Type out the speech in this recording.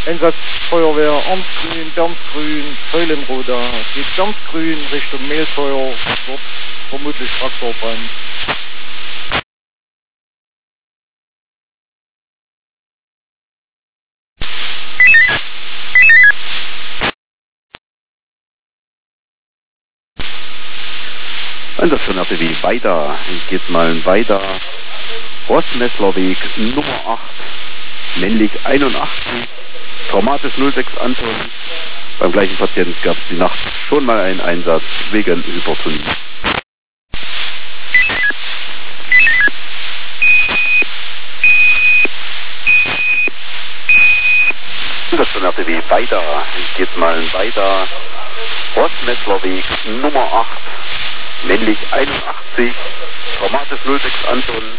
Einsatzfeuerwehr Arnsgrün, Bernsgrün, Säulenroda. Geht Bernsgrün Richtung Mehlfeuer, dort vermutlich Traktorbrand. Einsatz von RTW weiter, geht mal weiter. Rostmesslerweg Nummer 8, männlich 81, Traumatis 06 Anton. Beim gleichen Patienten gab es die Nacht schon mal einen Einsatz wegen Hypertonie. Einsatz von RTW weiter, geht mal weiter. Rostmesslerweg Nummer 8, männlich 81, Traumatis 06 Anton.